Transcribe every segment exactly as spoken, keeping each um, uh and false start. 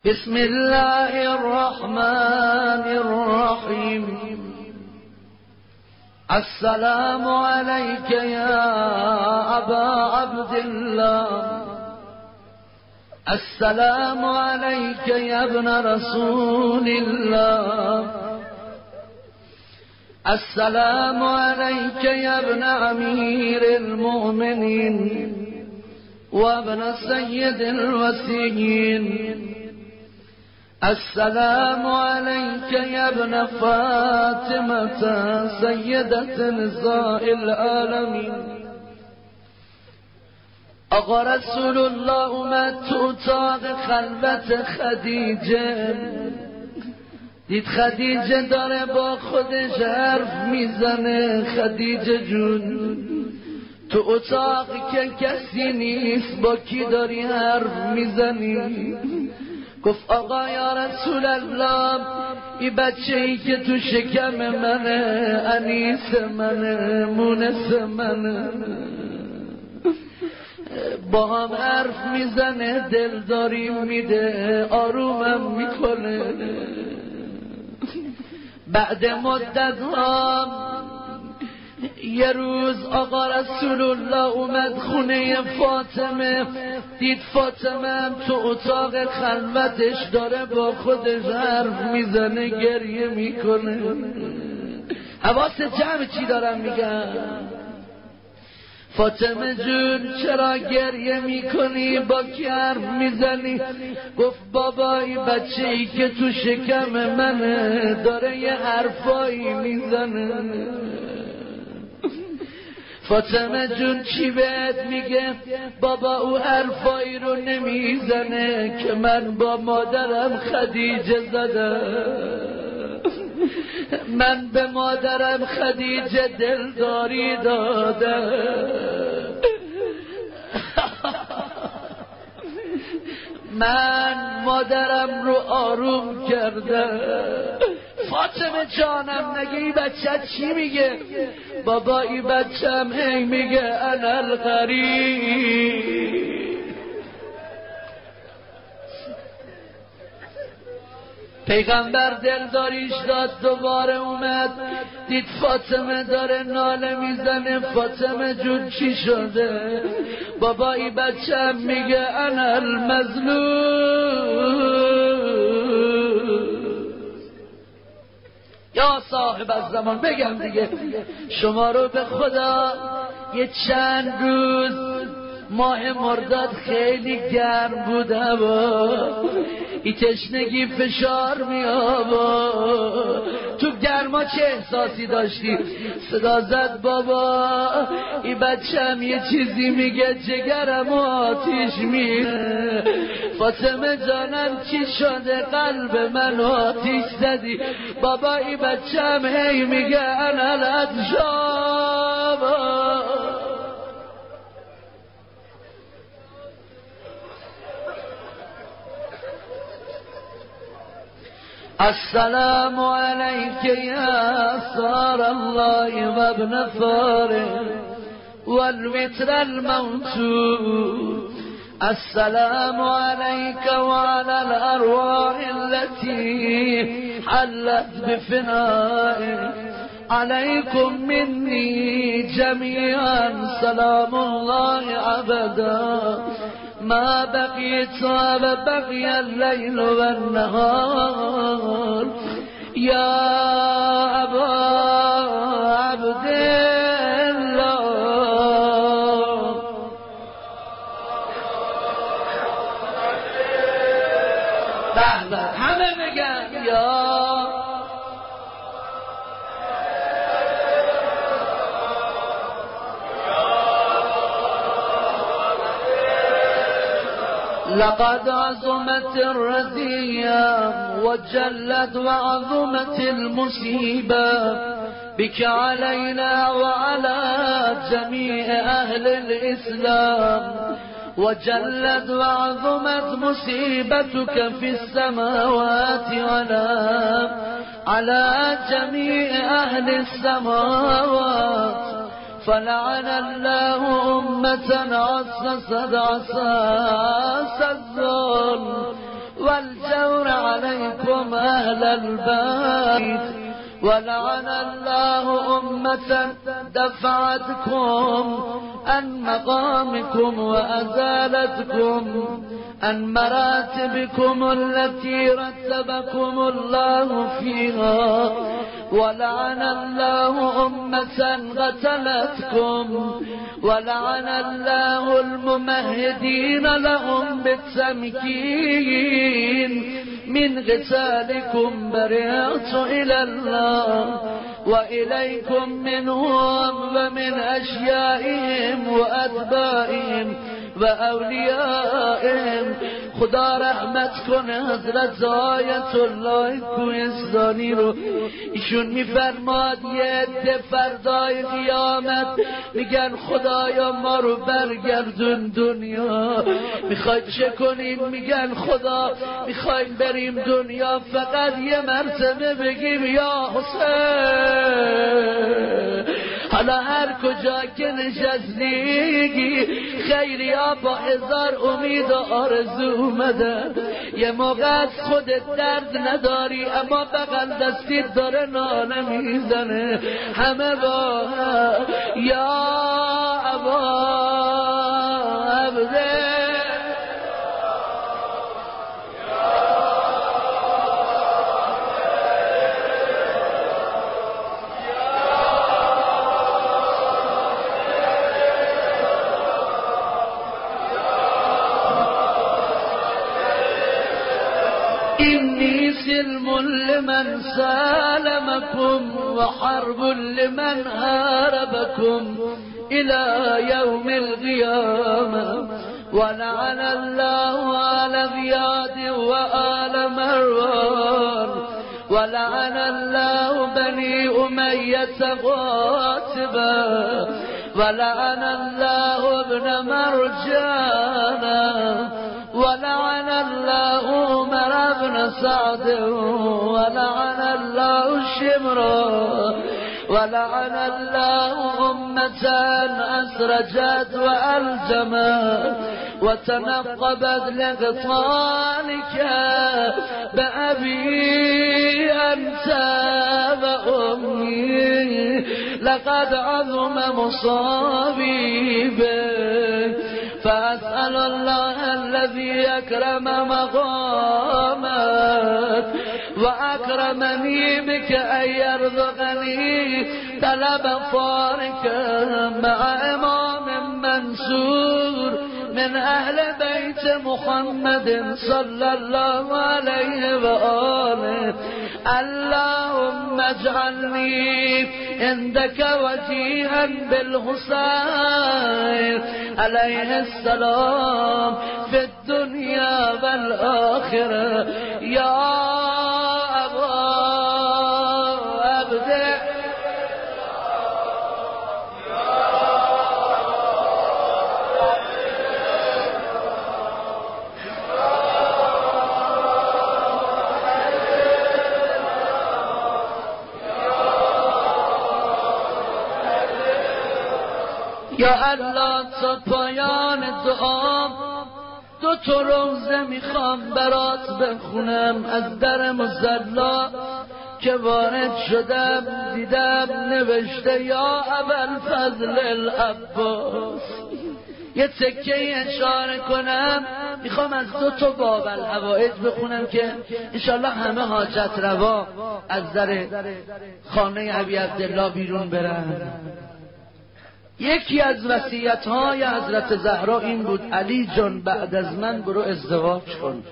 بسم الله الرحمن الرحيم. السلام عليك يا أبا عبد الله، السلام عليك يا ابن رسول الله، السلام عليك يا ابن أمير المؤمنين وابن سيد الوسيين، السلام عليك يا ابن فاطمة سيدة نساء العالمين. آقا رسول الله اومد تو اتاق خلوت خدیجه، دید خدیجه داره با خودش حرف میزنه. خدیجه جون تو اتاق که کسی نیست، با کی داری حرف میزنی؟ گفت آقا یا رسول الله، این بچه ای که تو شکم منه، انیس منه، مونس منه، با هم حرف میزنه، دلداری میده، آرومم میکنه. بعد مدت ها یه روز آقا رسول الله اومد خونه فاطمه، دید فاطمه هم تو اتاق خلوتش داره با خودش حرف میزنه، گریه میکنه. حواس جمع چی دارم میگم؟ فاطمه جون چرا گریه میکنی؟ با کی حرف میزنی؟ گفت بابا این بچه ای که تو شکم منه داره یه حرفایی میزنه. فاطمه جون چی بهت میگه؟ بابا او حرفایی رو نمیزنه که من با مادرم خدیجه زدم، من به مادرم خدیجه دلداری دادم، من مادرم رو آروم کردم. فاطمه جانم نگه این بچه چی میگه؟ بابا این بچه هم هی میگه انا الغریب. پیغمبر دلداریش داد، دوباره اومد دید فاطمه داره ناله میزنه. فاطمه جون چی شده؟ بابا این بچه هم میگه انا المظلوم. یا صاحب الزمان بگم دیگه، شما رو به خدا یه چند روز ماه مرداد خیلی گرم بوده و این تشنگی فشار می آورد. تو گرما چه احساسی داشتی؟ صدا زد بابا این بچم یه چیزی میگه، جگرم آتیش میره. فاطمه جانم چی شده؟ قلب من آتیش زدی. بابا این بچم هی میگه انا الاتشاب. السلام عليك يا صار الله وابن فارغ والوتر الموتود، السلام عليك وعلى الأرواح التي حلت بفنائك، عليكم مني جميعا سلام الله أبدا ما بقيت وبقي الليل والنهار. يا أبا عبد الله. بله همه بگن یا لقد عظمت الرزية وجلت وعظمت المصيبة بك علينا وعلى جميع أهل الإسلام، وجلت وعظمت مصيبتك في السماوات على على جميع أهل السماوات. فلعن الله أمة عسست عساس الظلم والجور عليكم أهل البيت ولعن الله أمة دفعتكم عن مقامكم وأزالتكم عن مراتبكم التي رتبكم الله فيها ولعن الله أمة قتلتكم ولعن الله الممهدين لهم بالتمكين من قتالكم برئت إلى الله وإليكم منهم ومن أشيائهم وأتباعهم وأوليائهم. خدا رحمت کنه حضرت آیت الله کوهستانی رو. ایشون میفرماد یه عده فردای قیامت میگن خدایا ما رو برگردون دنیا. میخواید چه کنیم؟ میگن خدا میخوایم بریم دنیا فقط یه مرتبه بگیم یا حسین. حالا هر کجا که نشستی خیری ها با هزار امید و آرزو اومدن. یه موقع از خودت درد نداری اما بغل دستیت داره ناله میزنه. همه با یا ابا عبده إني سلم لمن سالمكم وحرب لمن هاربكم إلى يوم القيامة. ولعن الله آل زياد وآل مروان ولعن الله بني أمية قاتبا ولعن الله ابن مرجانا ولعن الله عمر بن سعد ولعن الله شمرا ولعن الله أمة أسرجت وألجمت وتنقبت لقتالك بأبي أنت وأمي. لقد عظم مصابي بك فأسأل الله الذي أكرم مقامك وأكرمني بك أن يرزقني طلب فارك مع إمام منصور من أهل بيت محمد صلى الله عليه وآله. اللهم اجعلني عندك وجيها بالحسين عليه السلام في الدنيا والآخرة. يا أبا عبده یا الله تا پایان دعا دو تا روزه میخوام برات بخونم از در مصلا که وارد شدم دیدم نوشته یا ابوالفضل العباس. یه تکه اشاره کنم میخوام از دو تا باب الحوائج بخونم که انشالله همه حاجت روا از در خانه ابی عبدالله بیرون برن. یکی از وصیت‌های حضرت زهرا این بود علی جان بعد از من برو ازدواج کن.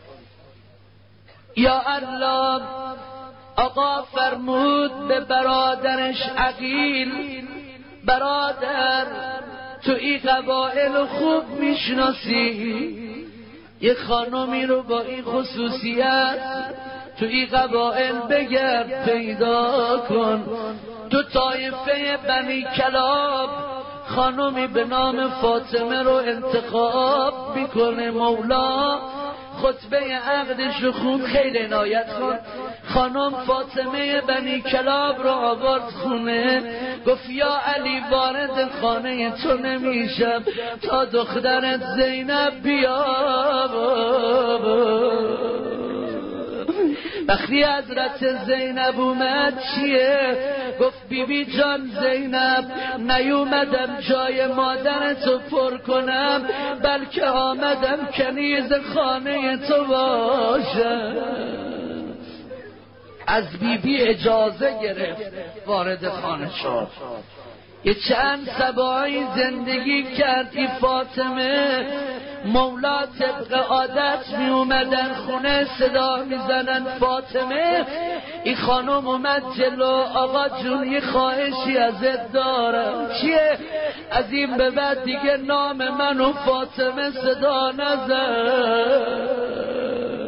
یا الله آقا فرمود به برادرش عقیل برادر تو این قبائل خوب میشناسی یه خانمی رو با این خصوصیت تو این قبائل بگرد پیدا کن. تو طایفه بنی کلاب خانمی به نام فاطمه رو انتخاب میکنه. مولا خطبه عقدش رو خون، خیلی عنایت کن. خانم فاطمه بنی کلاب رو آورد خونه، گفت یا علی وارد خانه تو نمیشم تا دخترت زینب بیا. وقتی حضرت زینب اومد چیه؟ گفت بی بی جان زینب نیومدم جای مادر تو پر کنم، بلکه آمدم کنیز خانه تو باشم. از بی بی اجازه گرفت وارد خانه شد. یه چند سبایی زندگی کرد. این فاطمه مولا طبق عادت می اومدن خونه صدا می زنن فاطمه. این خانم اومد جلو، آقا جون یه خواهشی ازت دارم. چیه؟ از این به بعد دیگه نام منو فاطمه صدا نزن.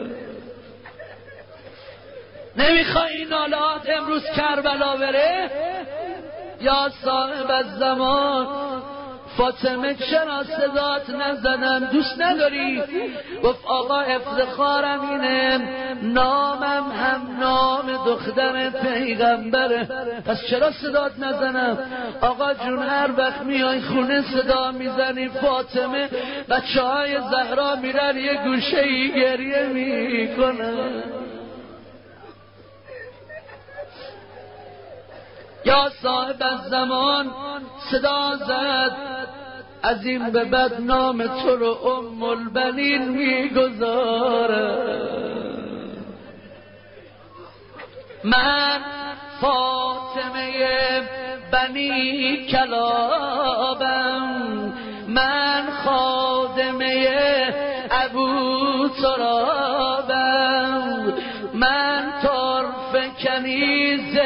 نمیخوای این نالات امروز کربلا بره؟ یا صاحب الزمان فاطمه چرا صدات نزدن؟ دوست نداری؟ گفت آقا افتخارم اینه نامم هم نام دختر پیغمبره، پس چرا صدات نزنم؟ آقا جون هر وقت میای خونه صدا میزنی فاطمه، بچه های زهرا میرن یه گوشه ای گریه میکنن. یا صاحب الزمان صدا زد از این به بعد نام تو رو ام البنین میگذاره. من فاطمه بنی کلابم، من خادمه ابو ترابم، من طرف کنیز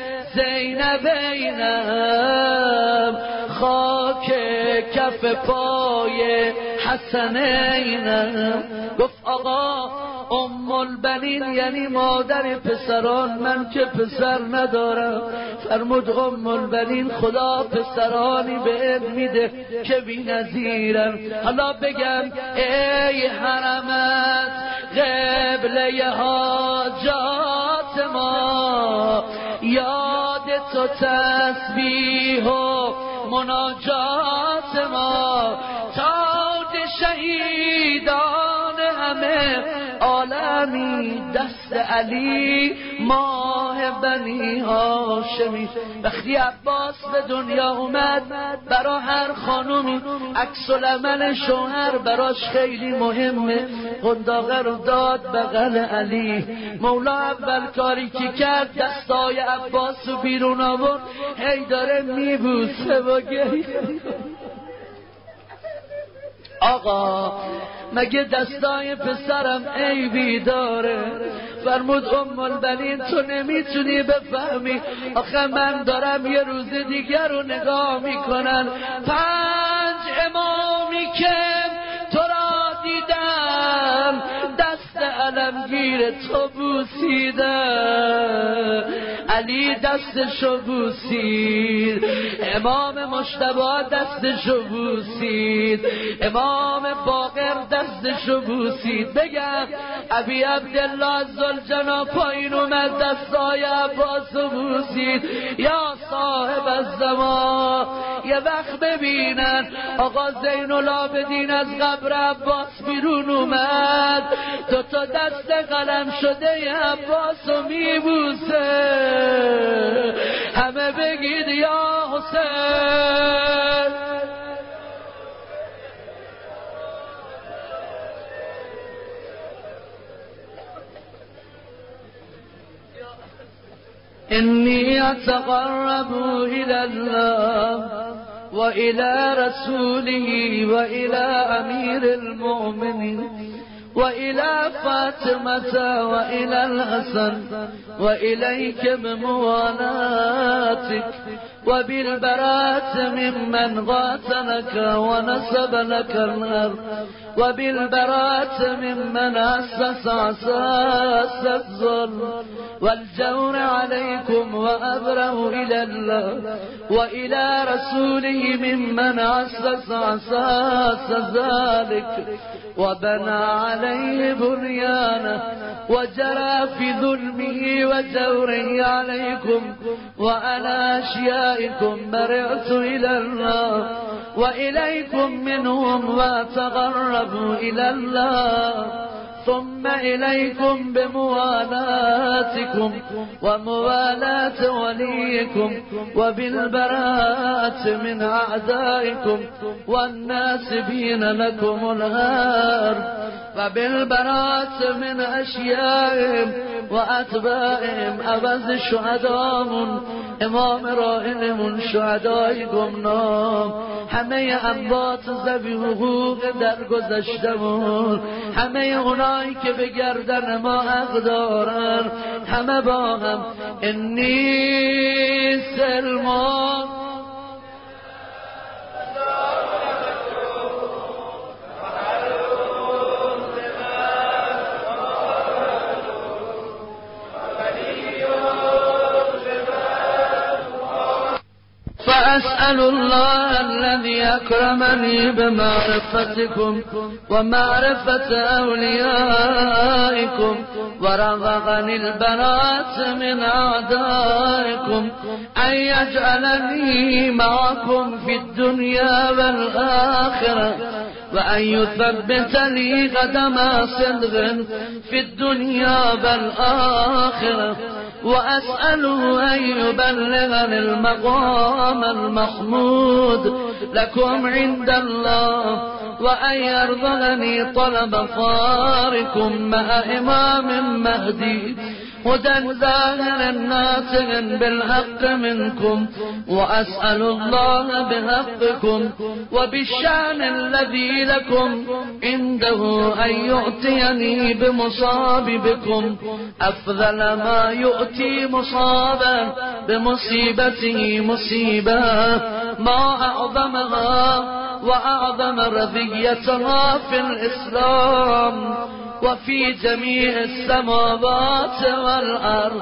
زینبینم، خاک کف پای حسنینم. گفت آقا ام البنین یعنی مادر پسران، من که پسر ندارم. فرمود ام البنین خدا پسرانی بهت میده که بی نظیرم. حالا بگم ای حرمت قبله حاجات ما، یاد تو تسبیح و مناجات ما، تاج شهیدان همه عالمی دست علی ماه بنی هاشمی. وقتی عباس به دنیا اومد برا هر خانومی عکس العمل شوهر براش خیلی مهمه. قنداقه رو داد بغل علی. مولا اول کاری که کرد دستای عباس رو بیرون آورد، هی داره میبوسه و گریه. آقا مگه دستای پسرم عیبی داره؟ فرمود ام البنین تو نمیتونی بفهمی، آخه من دارم یه روز دیگر رو نگاه میکنن. پنج امامی که تو را دیدم دست علمگیر تو بوسیدم، علی دستشو بوسید، امام مجتبی دستشو بوسید، امام باقر دستشو بوسید. بگم ابی عبدالله ذوالجنا پایین اومد دستای عباسو بوسید. یا صاحب الزمان یه وقت ببینن آقا زین العابدین از قبر عباس بیرون اومد، دوتا دست قلم شده عباسو میبوسه. همه بگید یا حسین. انی اتقرب الى الله و الى رسوله و الى امیر المؤمنین و الى فاطمة و الى الحسن و الیک بموالاتک و بالبراءة ممن قاتلك و نصب لك الارض و بالبراءة ممن اسس اساس الظلم والجور عليكم وأبره إلى الله وإلى رسوله ممن أسس أساس ذلك وبنى عليه بنيانه وجرى في ظلمه وجوره عليكم وعلى أشيائكم برعت إلى الله وإليكم منهم وتقربوا إلى الله ثم إليكم بموالاتكم وموالاة وليكم وبالبراءة من أعدائكم والناسبين لكم الغار وبالبراءة من أشيائهم وأتباعهم عوض شهدامون امام رائلمون شهدای گمنام همه اموات ذوی حقوق در گذشتمون همه اونایی که به گردن ما حق دارن همه با هم انی سلمان فأسأل الله الذي أكرمني بمعرفتكم ومعرفة أوليائكم ورزقني البراءة من أعدائكم أن يجعلني معكم في الدنيا والآخرة وأن يثبت لي قدم صدق في الدنيا والآخرة وأسأله أن يبلغني المقام المحمود لكم عند الله وأن يرزقني طلب فاركم مع إمام مهدي هدى ظاهر ناصر بالحق منكم وأسأل الله بحقكم وبالشأن الذي لكم عنده أن يؤتيني بمصاب بكم أفضل ما يؤتي مصابا بمصيبته مصيبة ما أعظمها وأعظم رذيتها في الإسلام وفي جميع السماوات والأرض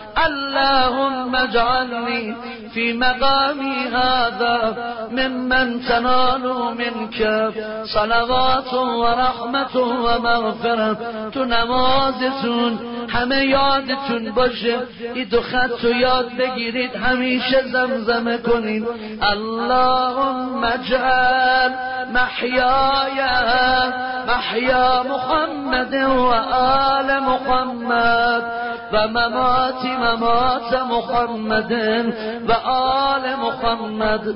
اللهم اجعلني في مقامي هذا ممن تنال منك صلوات ورحمة ومغفرة تو نمازتون همه یادتون باشه این دو خط رو یاد بگیرید همیشه زمزمه کنید اللهم اجعل محیای محیا محمد و آل محمد و ممات ممات محمد و آل محمد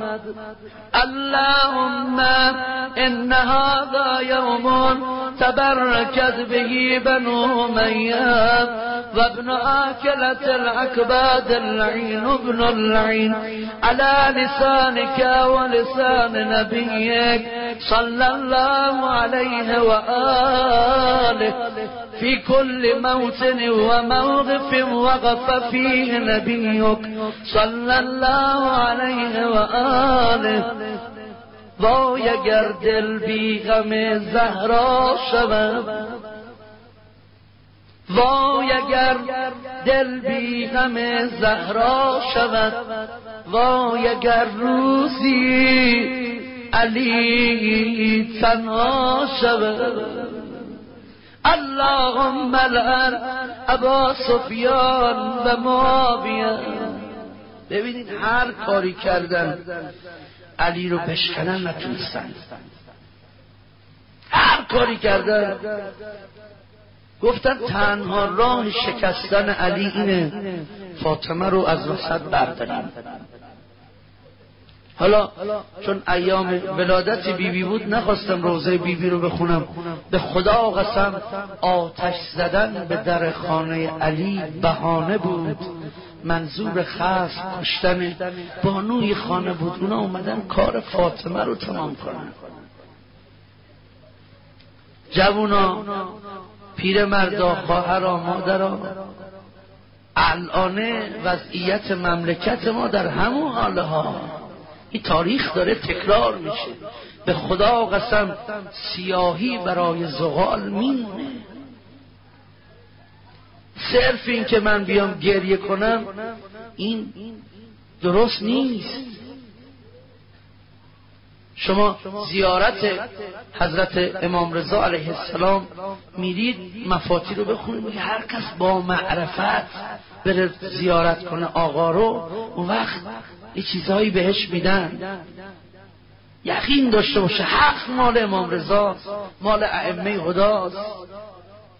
اللهم ان هذا يوم تبركت به بنو أمية وابن آكلة العكباد اللعين ابن اللعين على لسانك ولسان نبيك صلى الله عليه وآله في كل موطن وموقف وقف فيه نبيك صلى الله عليه وآله وای اگر دل بی غم زهرا شود وای اگر دل بی غم زهرا شود وای اگر روزی علی تنها شود اللهم لعن ابا سفیان و معاویه. ببینید هر کاری کردن علی رو بشکنن نتونستن، هر کاری کردن گفتن تنها راه شکستن علی اینه فاطمه رو از وسط برداریم. حالا چون ایام ولادت بیبی بی بود نخواستم روزه بیبی بی رو بخونم، به خدا قسم آتش زدن به در خانه علی بهانه بود، منظور خصم کشتن بانوی خانه بود. اونا اومدن کار فاطمه رو تمام کنن. جوونا، پیرمردا، خواهرا، مادرا، الان وضعیت مملکت ما در همون حاله ها، این تاریخ داره تکرار میشه. به خدا قسم سیاهی برای زغال میمونه. صرف این که من بیام گریه کنم این درست نیست. شما زیارت حضرت امام رضا علیه السلام میرید مفاتی رو بخونید، هر کس با معرفت بره زیارت کنه آقا رو، اون وقت یه چیزهایی بهش میدن. یقین داشته باشه حق مال امام رضا، مال ائمه هداست.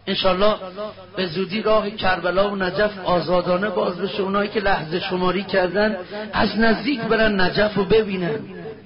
انشالله به زودی راه کربلا و نجف آزادانه باز بشه. اونایی که لحظه شماری کردن از نزدیک برن نجف رو ببینن.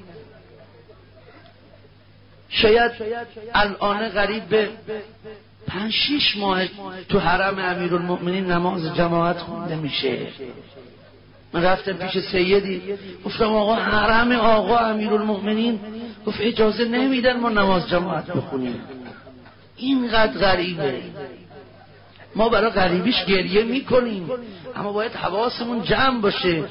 شاید الان قریب به پنج شیش ماه تو حرم امیرالمؤمنین نماز جماعت خونده میشه. من رفتم پیش سیدی گفتم آقا حرم آقا امیرالمؤمنین، گفت اجازه نمیدن ما نماز جماعت بخونیم. اینقدر غریبه. ما برای غریبیش گریه میکنیم اما باید حواسمون جمع باشه.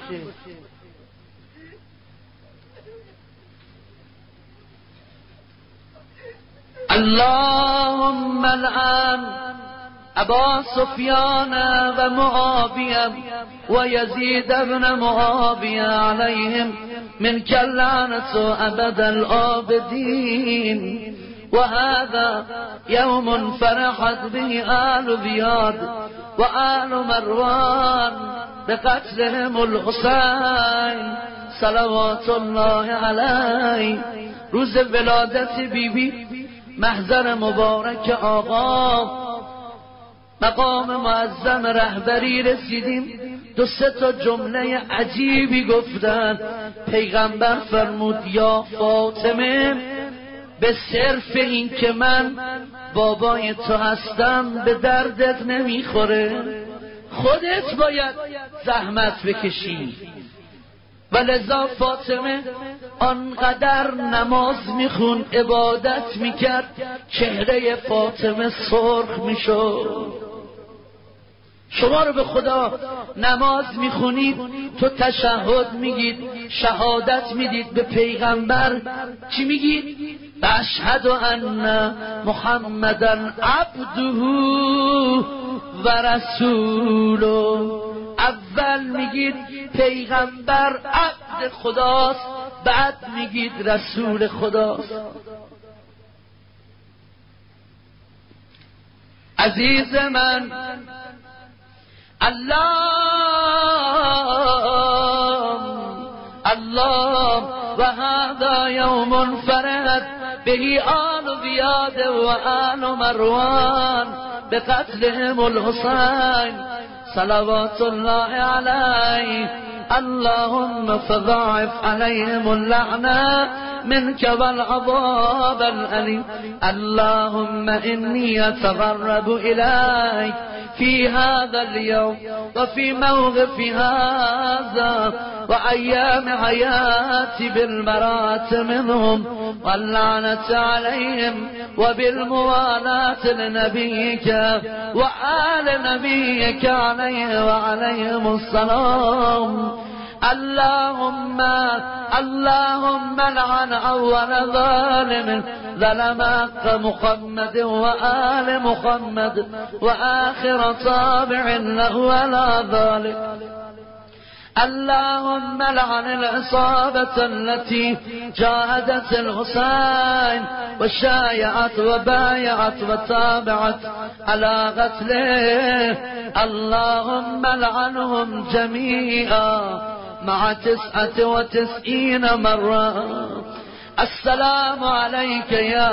اللهم الان ابا سفیان و معاویه و یزید ابن معاویه علیهم من اللعنة ابد الآبدین و هذا یوم فرحت به آل زیاد و آل مروان بقتلهم الحسین صلوات الله علیه. روز ولادت بیبی بی محضر مبارک آقا مقام معظم رهبری رسیدیم. دو سه تا جمله عجیبی گفتن. پیغمبر فرمود یا فاطمه به صرف این که من بابای تو هستم به دردت نمیخوره، خودت باید زحمت بکشی. و لذا فاطمه آنقدر نماز میخون عبادت میکرد چهره فاطمه سرخ میشد. شما رو به خدا نماز میخونید تو تشهد میگید، شهادت میدید به پیغمبر، چی میگید؟ اشهد ان محمدن عبده و رسوله. اول میگید پیغمبر عبد خداست، بعد میگید رسول خداست. عزیز من، الله الله و هذا یوم فرحت به آل زیاد و آل مروان بقتلهم الحسین صلوات الله علیه. اللهم فضاعف عليهم اللعنة منك والعذاب الأليم. اللهم إني أتغرب إليك في هذا اليوم وفي موقف هذا وأيام حياتي بالبراءة منهم واللعنة عليهم وبالموالاة لنبيك وآل نبيك عليه وعليهم السلام. اللهم اللهم لعن أول ظالم ظلم حق محمد وآل محمد وآخر طابع له على ذلك. اللهم لعن العصابة التي جاهدت الحسين وشايعت وبايعت وتابعت على قتله. اللهم لعنهم جميعا مع تسعة وتسعين مرة. السلام عليك يا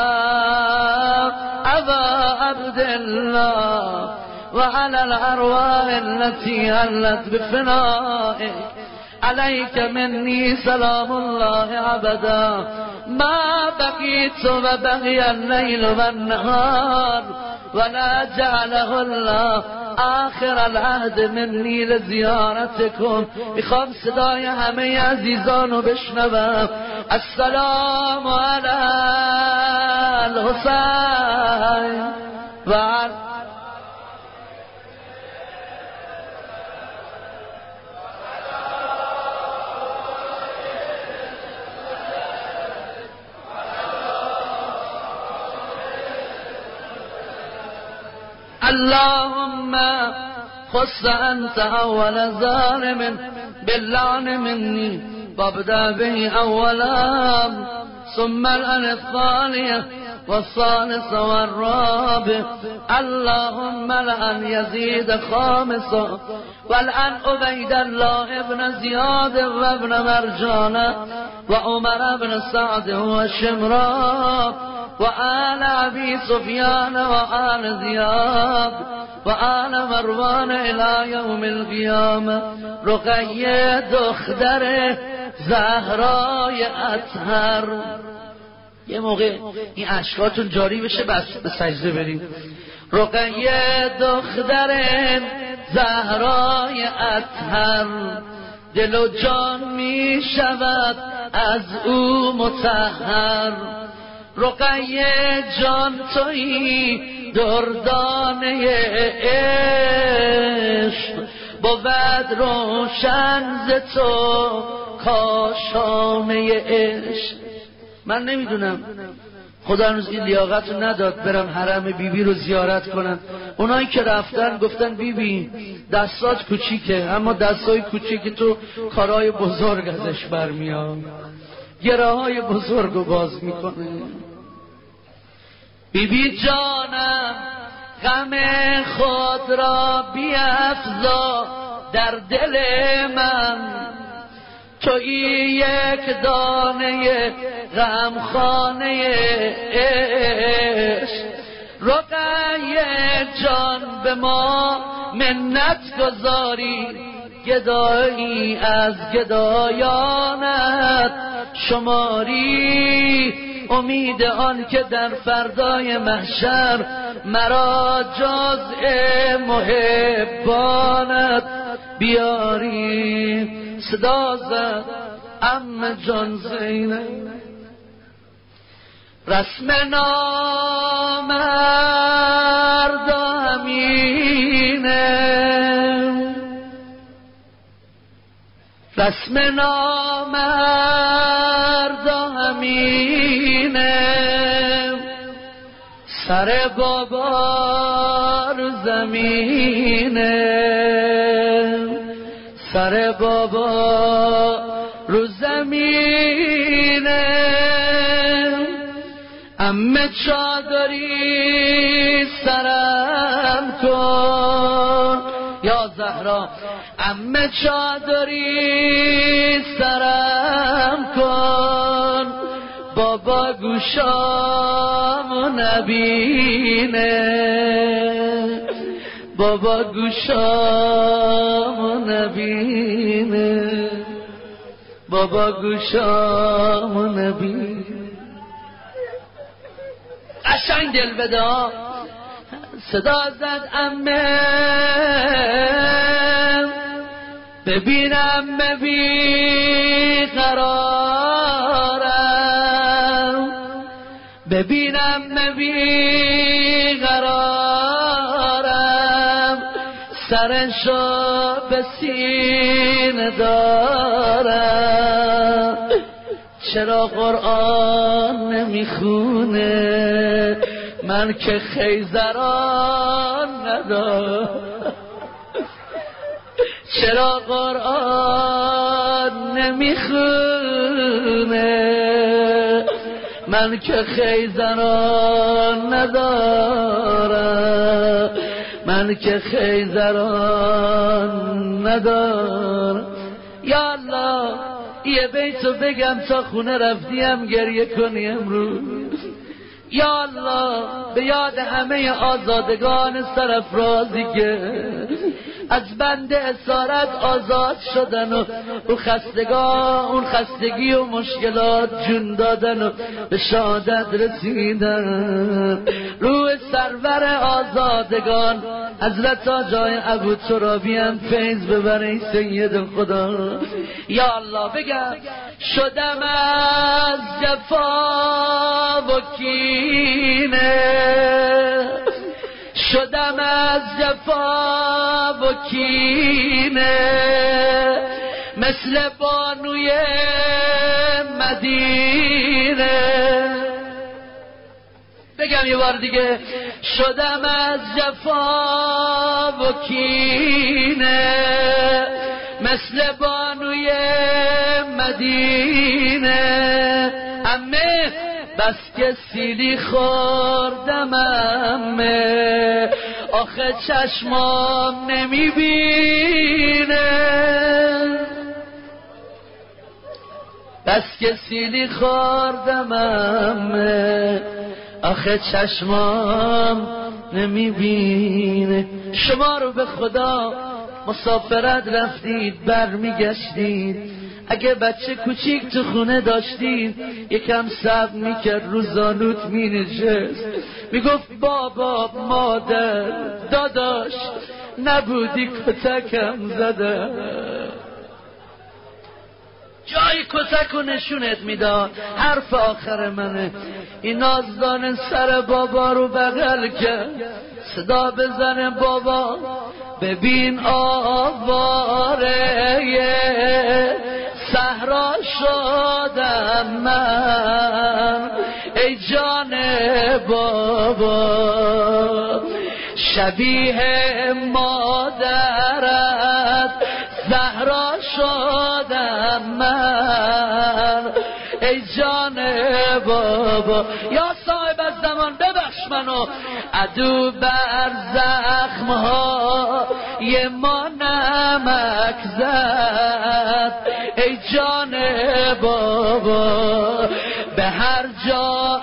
أبا عبد الله وعلى الأرواح التي هلت بفنائك. عليك مني سلام الله أبدا ما بقيت وبقي الليل والنهار ولا جعله الله آخر العهد مني لزيارتكم. میخوام صدای همه عزیزانو بشنوم. السلام على الحسين و اللهم خص أنت أول ظالم باللعن مني وابدأ به أولا ثم الآن الثانية والثالثة والرابع. اللهم لأن يزيد خامسا والآن عبيد الله ابن زياد وابن مرجان وعمر ابن سعد وشمران و آل ابی سفیان و آل زیاد و آل مروان الی یوم القیامه. رقیه دختر زهرای اطهر. یه موقع این اشکاتون جاری بشه بس به سجده بریم. رقیه دختر زهرای اطهر، دل و جان می شود از او مطهر. رقیه جان تویی دردانه عشق، بود روشن ز تو کاشانه عشق. من نمیدونم خدا هنوز این لیاقت رو نداد برم حرم بیبی بی رو زیارت کنم. اونایی که رفتن گفتن بیبی بی دستات کوچیکه، اما دستای کوچیک تو کارهای بزرگ ازش برمیاد، گراهای بزرگ رو باز میکنه. بیبی بی جانم غم خود را بیفزا در دل من، تویی یک دانه غمخانه عشق. رقیه جان به ما منت گذاری، گدایی از گدایانت شماری. امید آن که در فردای محشر مرا جزء محبانت بیاری. صدا زد عم جان زینب، رسم نامرد همینه، رسم نامرد همینه. سر بابا رو زمینه، سر بابا رو زمینه. عمه چادری سرم کن یا زهرا، عمه چادری سرم کن، بابا گوشامو نبینه، بابا گوشامو نبینه، بابا گوشامو نبینه. قشنگ دل بدا صدا زد عمه، ببینم ببی قرارم، ببینم ببی قرارم، سرشو به سینه دارم. چرا قرآن نمیخونه من که خیزران ندارم؟ چرا قرآن نمیخونه من که خیزران ندارم؟ من که خیزران ندارم. یا الله یه بیتو بگم تا خونه رفتیم گریه کنی امروز. یا الله به یاد همه آزادگان سرافرازی که از بند اسارت آزاد شدن و اون خستگان اون خستگی و مشکلات جون دادن و به شهادت رسیدن. روح سرور آزادگان حضرت آجای ابو ترابی هم فیض ببره سید خدا. یا الله بگم شدم از جفا و کینه، شدم از جفا و کینه، مثل بانوی مدینه. بگم یه بار دیگه شدم از جفا و کینه، مثل بانوی مدینه. عمه بس که سیلی خوردم عمه، آخه چشمام نمیبینه. بس که سیلی خوردم عمه، آخه چشمام نمیبینه. شما رو به خدا مسافرت رفتید برمیگشتید، اگه بچه کوچیک تو خونه داشتید یکم صبر میکرد رو زانوت مینشست میگفت بابا مادر داداش نبودی کتکم زده، جای کتک و نشونت میداد. حرف آخر منه، این نازدان سر بابا رو بغل کرد، صدا بزنه بابا ببین آواره صحرا شدم من، ای جان بابا شبیه مادرت زهرا شدم من، ای جان بابا. یا صاحب الزمان ببخش منو، عدو بر زخمهای ما نمک زد، ای جان بابا به هر جا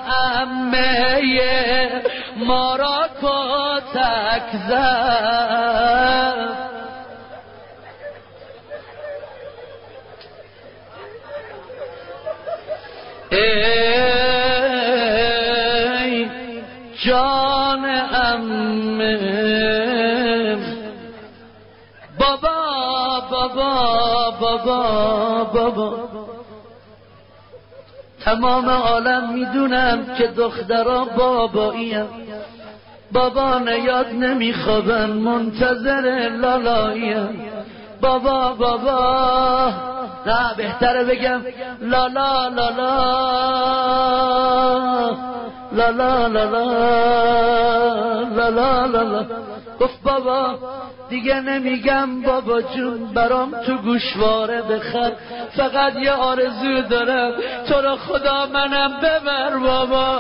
عمه ما را کتک زد. ای جان عمه بابا بابا بابا بابا، تمام عالم میدونم که دخترا باباییم، بابا نیاد نمیخوابن منتظر لالاییم. بابا بابا نه بهتره بگم لالا لالا لالا لالا لالا لالا. گفت بابا دیگه نمیگم بابا جون برام تو گوشواره بخر، فقط یه آرزو دارم تو رو خدا منم ببر بابا.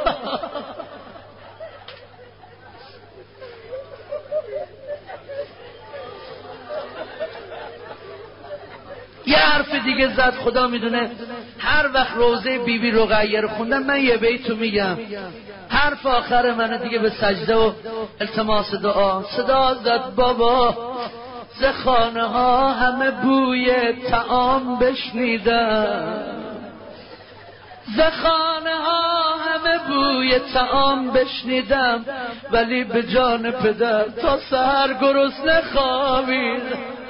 یه حرف دیگه زد خدا میدونه. هر وقت روزه بی بی رقیه رو خوندم من یه بیتو میگم، حرف آخر منه دیگه به سجده و التماس دعا. صدا زد بابا ز خانه ها همه بوی طعام بشنیدم، ز خانه ها همه بوی طعام بشنیدم، ولی به جان پدر تا سحر گرسنه خوابیدم.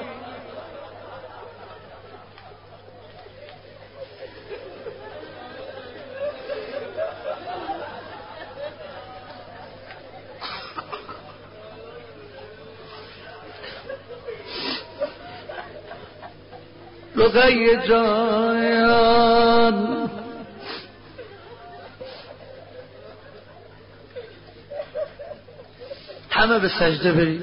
رقیه جان همه به سجده برید.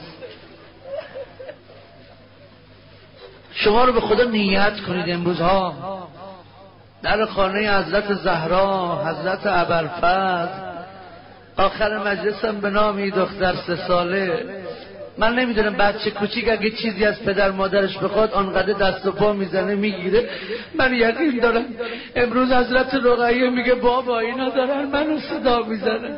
شما رو به خدا نیت کنید امروز ها در خانه حضرت زهرا، حضرت ابوالفضل. آخر مجلسم به نامی دختر سه ساله، من نمیدونم بچه کوچیک اگه چیزی از پدر مادرش بخواد آنقدر دست و پا میزنه میگیره. من یقین دارم امروز حضرت رقیه میگه بابا اینا دارن منو صدا میزنه.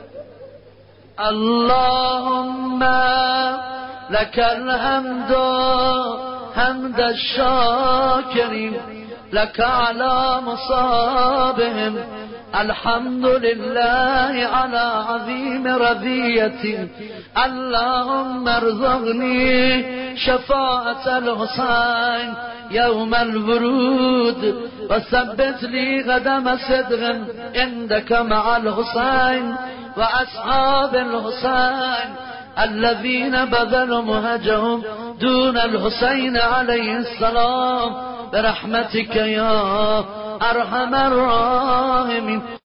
اللهم لك الحمد حمد الشاکرین، لك على مصابهم، الحمد لله على عظيم رضيتي، اللهم ارزقني شفاعة الحسين يوم الورود، وثبت لي قدم صدق عندك مع الحسين وأصحاب الحسين الذين بذلوا مهجهم دون الحسين عليه السلام برحمتك يا أرحم الراحمين.